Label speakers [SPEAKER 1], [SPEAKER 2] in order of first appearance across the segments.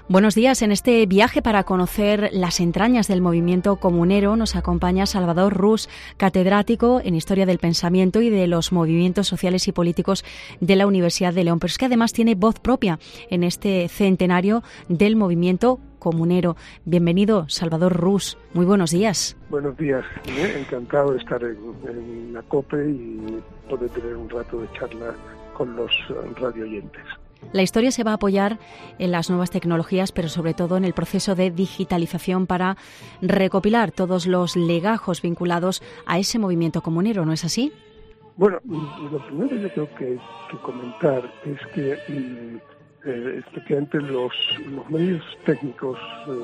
[SPEAKER 1] Buenos días. En este viaje para conocer las entrañas del movimiento comunero nos acompaña Salvador Rus, catedrático en Historia del Pensamiento y de los Movimientos Sociales y Políticos de la Universidad de León, pero es que además tiene voz propia en este centenario del movimiento comunero. Bienvenido, Salvador Rus. Muy buenos días.
[SPEAKER 2] Buenos días. Encantado de estar en la COPE y poder tener un rato de charla con los radioyentes.
[SPEAKER 1] La historia se va a apoyar en las nuevas tecnologías, pero sobre todo en el proceso de digitalización para recopilar todos los legajos vinculados a ese movimiento comunero, ¿no es así?
[SPEAKER 2] Bueno, lo primero yo creo que comentar es que efectivamente los medios técnicos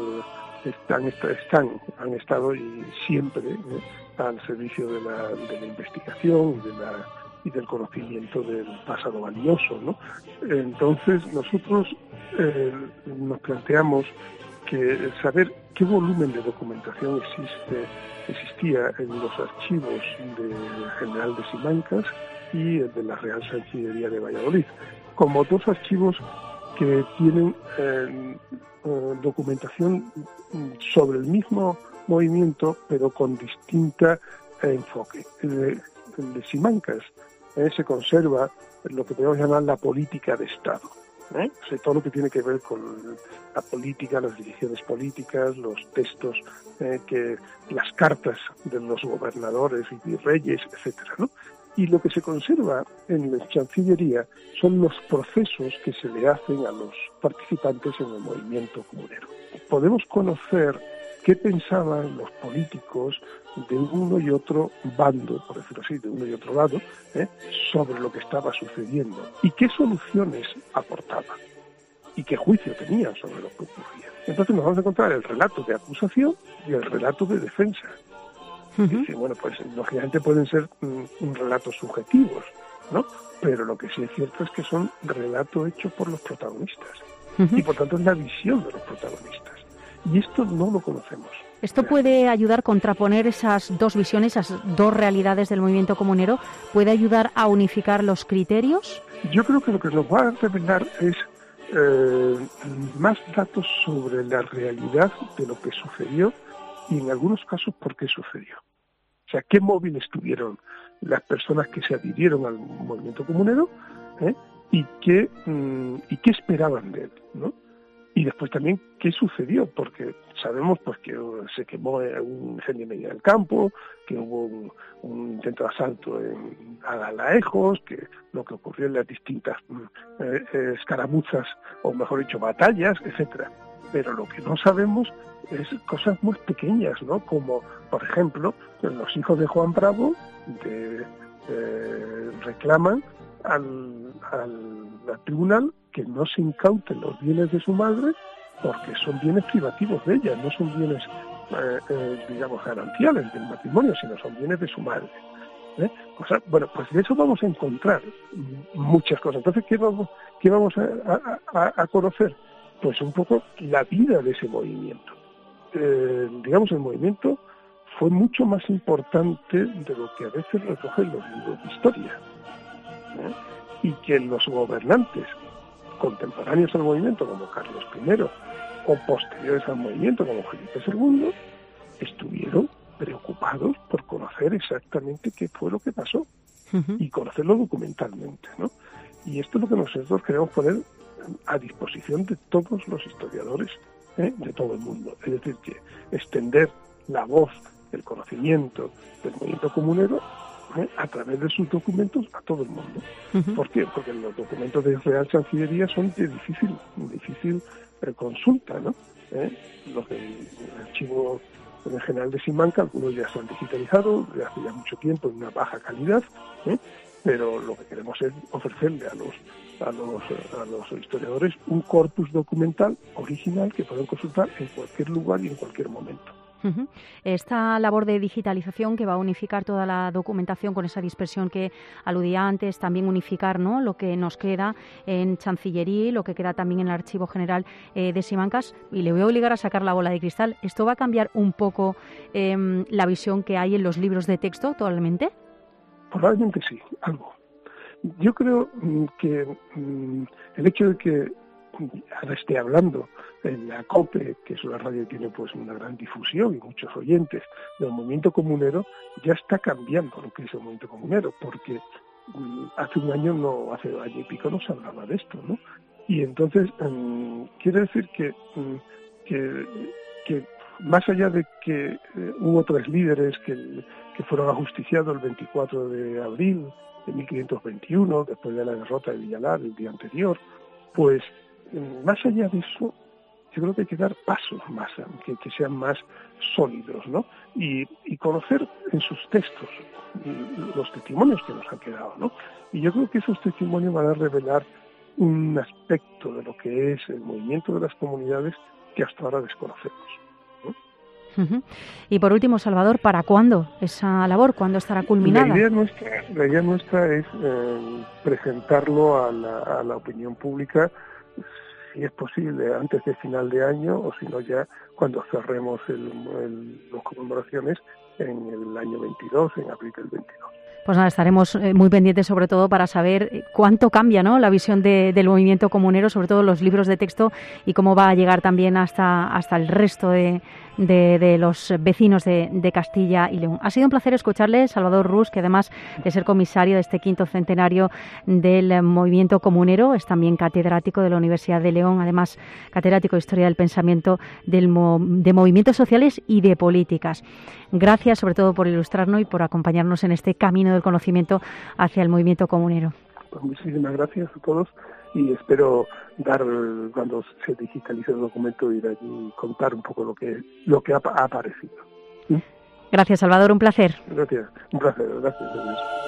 [SPEAKER 2] han estado y siempre al servicio de la investigación y del conocimiento del pasado valioso, ¿no? Entonces nosotros nos planteamos que saber qué volumen de documentación existía en los archivos del General de Simancas y el de la Real Chancillería de Valladolid, como dos archivos que tienen documentación sobre el mismo movimiento, pero con distinta enfoque. El de Simancas se conserva lo que podemos llamar la política de Estado, o sea, todo lo que tiene que ver con la política, las decisiones políticas, los textos, las cartas de los gobernadores y reyes, etcétera, ¿no? Y lo que se conserva en la Chancillería son los procesos que se le hacen a los participantes en el movimiento comunero. Podemos conocer qué pensaban los políticos de uno y otro bando, por decirlo así, de uno y otro lado, sobre lo que estaba sucediendo y qué soluciones aportaban y qué juicio tenían sobre lo que ocurría. Entonces nos vamos a encontrar el relato de acusación y el relato de defensa. Dice, bueno, pues lógicamente pueden ser relatos subjetivos, ¿no? Pero lo que sí es cierto es que son relatos hechos por los protagonistas y por tanto es la visión de los protagonistas. Y esto no lo conocemos.
[SPEAKER 1] ¿Esto puede ayudar a contraponer esas dos visiones, esas dos realidades del movimiento comunero? ¿Puede ayudar a unificar los criterios?
[SPEAKER 2] Yo creo que lo que nos va a revelar es más datos sobre la realidad de lo que sucedió y en algunos casos por qué sucedió. O sea, qué móviles tuvieron las personas que se adhirieron al movimiento comunero y qué esperaban de él, ¿no? Y después también qué sucedió, porque sabemos pues que se quemó un incendio en medio del campo, que hubo un intento de asalto en Alaejos, que lo que ocurrió en las distintas escaramuzas, o mejor dicho, batallas, etcétera. Pero lo que no sabemos es cosas muy pequeñas, ¿no? Como, por ejemplo, los hijos de Juan Bravo reclaman al tribunal que no se incauten los bienes de su madre porque son bienes privativos de ella, no son bienes, digamos, gananciales del matrimonio, sino son bienes de su madre. O sea, bueno, pues de eso vamos a encontrar muchas cosas. Entonces, ¿qué vamos a conocer? Pues un poco la vida de ese movimiento. Digamos, el movimiento fue mucho más importante de lo que a veces recogen los libros de historia. Y que los gobernantes contemporáneos al movimiento, como Carlos I, o posteriores al movimiento, como Felipe II, estuvieron preocupados por conocer exactamente qué fue lo que pasó y conocerlo documentalmente, ¿no? Y esto es lo que nosotros queremos poner a disposición de todos los historiadores de todo el mundo. Es decir, que extender la voz, el conocimiento del movimiento comunero a través de sus documentos a todo el mundo. ¿Por qué? Porque los documentos de Real Chancillería son de difícil consulta, ¿no? Los del archivo general de Simancas, algunos ya se han digitalizado desde hace ya mucho tiempo en una baja calidad, pero lo que queremos es ofrecerle a los historiadores un corpus documental original que pueden consultar en cualquier lugar y en cualquier momento.
[SPEAKER 1] Esta labor de digitalización que va a unificar toda la documentación con esa dispersión que aludía antes, también unificar, ¿no?, lo que nos queda en Chancillería, lo que queda también en el Archivo General de Simancas, y le voy a obligar a sacar la bola de cristal. ¿Esto va a cambiar un poco la visión que hay en los libros de texto actualmente?
[SPEAKER 2] Probablemente sí, algo. Yo creo que el hecho de que ahora esté hablando en la COPE, que es una radio que tiene pues una gran difusión y muchos oyentes del movimiento comunero, ya está cambiando lo que es el movimiento comunero, porque hace un año y pico no se hablaba de esto, ¿no? Y entonces quiere decir que más allá de que hubo 3 líderes que fueron ajusticiados el 24 de abril de 1521, después de la derrota de Villalar el día anterior, pues más allá de eso, yo creo que hay que dar pasos más, que sean más sólidos, ¿no? Y conocer en sus textos los testimonios que nos han quedado, ¿no? Y yo creo que esos testimonios van a revelar un aspecto de lo que es el movimiento de las comunidades que hasta ahora desconocemos.
[SPEAKER 1] Y por último, Salvador, ¿para cuándo esa labor? ¿Cuándo estará culminada?
[SPEAKER 2] La idea nuestra es presentarlo a la opinión pública, si es posible, antes de final de año, o si no ya cuando cerremos las conmemoraciones en el año 22, en abril del 22.
[SPEAKER 1] Pues nada, estaremos muy pendientes sobre todo para saber cuánto cambia, ¿no?, la visión del movimiento comunero, sobre todo los libros de texto, y cómo va a llegar también hasta el resto de los vecinos de Castilla y León. Ha sido un placer escucharle, Salvador Rus, que además de ser comisario de este 5º centenario del movimiento comunero, es también catedrático de la Universidad de León, además catedrático de Historia del Pensamiento de movimientos sociales y de políticas. Gracias sobre todo por ilustrarnos y por acompañarnos en este camino del conocimiento hacia el movimiento comunero.
[SPEAKER 2] Pues muchísimas gracias a todos y espero cuando se digitalice el documento, ir allí y contar un poco lo que ha aparecido.
[SPEAKER 1] Gracias, Salvador, un placer.
[SPEAKER 2] Gracias, un placer, gracias.